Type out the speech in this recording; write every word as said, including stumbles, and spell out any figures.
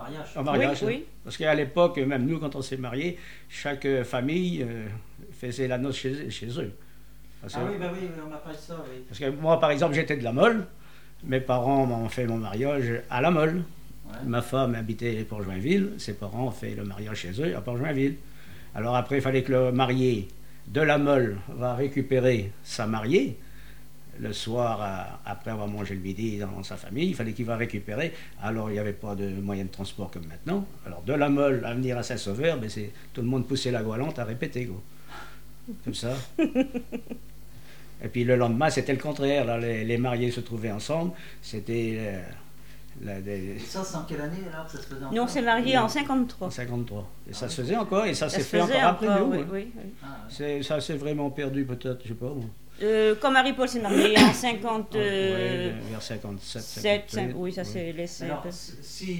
mariage. En mariage. Oui, oui. Parce qu'à l'époque, même nous, quand on s'est mariés, chaque famille euh, faisait la noce chez, chez eux. Parce que, Ah oui, bah oui, oui, on m'a parlé de ça, oui. parce que moi, par exemple, j'étais de la Mole. Mes parents m'ont fait mon mariage à la Mole. Ouais. Ma femme habitait pour Joinville. Ses parents ont fait le mariage chez eux à Port-Joinville. Alors après, il fallait que le marié de la Mole va récupérer sa mariée. Le soir, à, après avoir mangé le midi dans sa famille, il fallait qu'il va récupérer. Alors, il n'y avait pas de moyen de transport comme maintenant. Alors, de la Meule à venir à Saint-Sauveur, ben, c'est, tout le monde poussait la goalante à répéter, quoi. Comme ça. Et puis, le lendemain, c'était le contraire. Là, les, les mariés se trouvaient ensemble. C'était... Euh, la, des... Et ça, c'est en quelle année, alors, que ça se faisait encore? Nous, on s'est mariés en cinquante-trois. En cinquante-trois. Et ça Ah, se faisait encore, et ça, Ça s'est se fait faisait encore après encore, nous. oui, hein. oui, oui. Ah, ouais. C'est, ça s'est vraiment perdu, peut-être, je sais pas. moi. Euh, quand Marie-Paul s'est mariée en cinquante... Ouais, euh, vers cinquante-sept, sept, cinquante-huit, oui, ça ouais. s'est laissé un Alors, peu. si